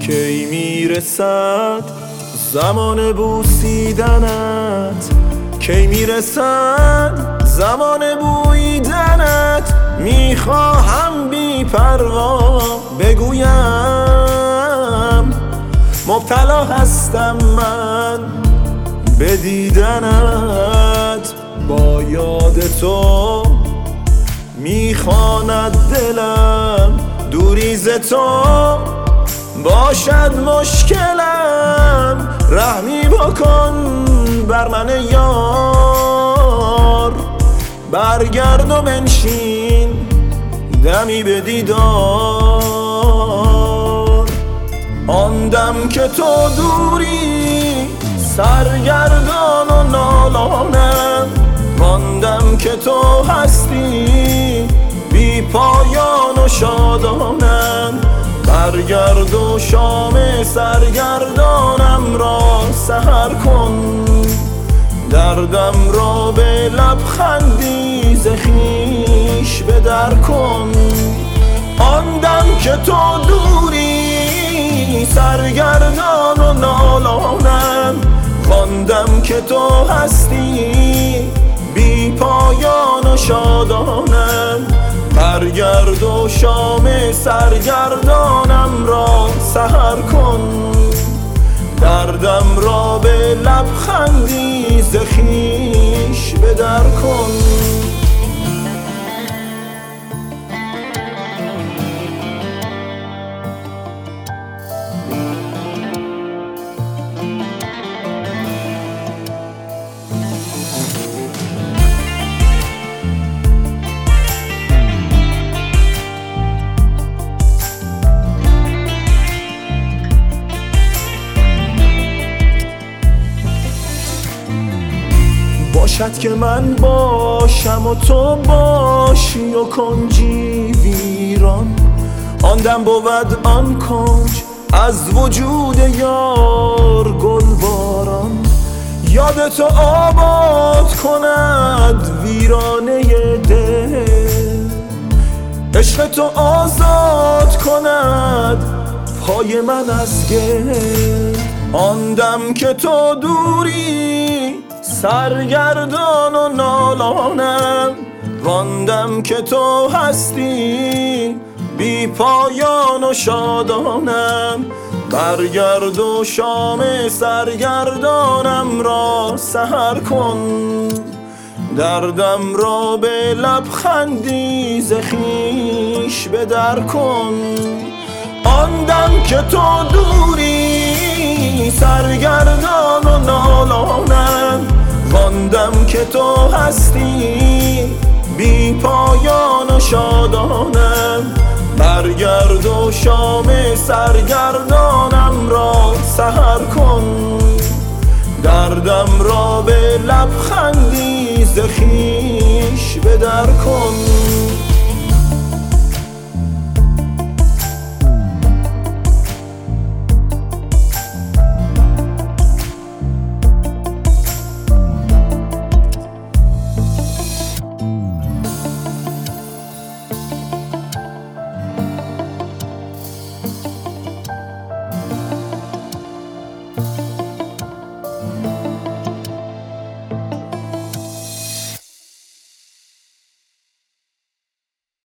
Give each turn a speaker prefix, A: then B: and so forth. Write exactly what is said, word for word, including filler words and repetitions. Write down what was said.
A: کی میرسد زمان بوسیدنت، کی میرسد زمان بویدنت. میخواهم بی پروا بگویم مبتلا هستم من به دیدنت. با یاد تو میخواند دلم، دوری ز تو باشد مشکلم. رحمی بکن بر من یار، برگرد و بنشین دمی به دیدار. آن دم که تو دوری سرگردان و نالانم، آن دم که تو هستی بی پایان و شادانم. برگرد و شام سرگردانم را سحر کن، دردم را به لبخندی ز خویش به در کن. آن دم که تو دوری سرگردان و نالانم، آن دم که تو هستی بی پایان و شادانم. برگرد و شام سرگردانم را سحر کن، دردم را به لبخندی ز خویش به در کن. باشد که من باشم و تو باشی و کنجی ویران، آن دم بود آن کنج از وجود یار گل باران. یاد تو آباد کند ویرانه دل، عشق تو آزاد کند پای من از گل. آن دم که تو دوری سرگردان و نالانم، واندم که تو هستی بی پایان و شادانم. برگرد و شام سرگردانم را سحر کن، دردم را به لبخندی ز خویش به در کن. آن دم که تو دوری سرگردان و نالانم، وان دم که تو هستی بی پایان و شادانم. برگرد و شام سرگردانم را سحر کن، دردم را به لبخندی ز خویش به در کن.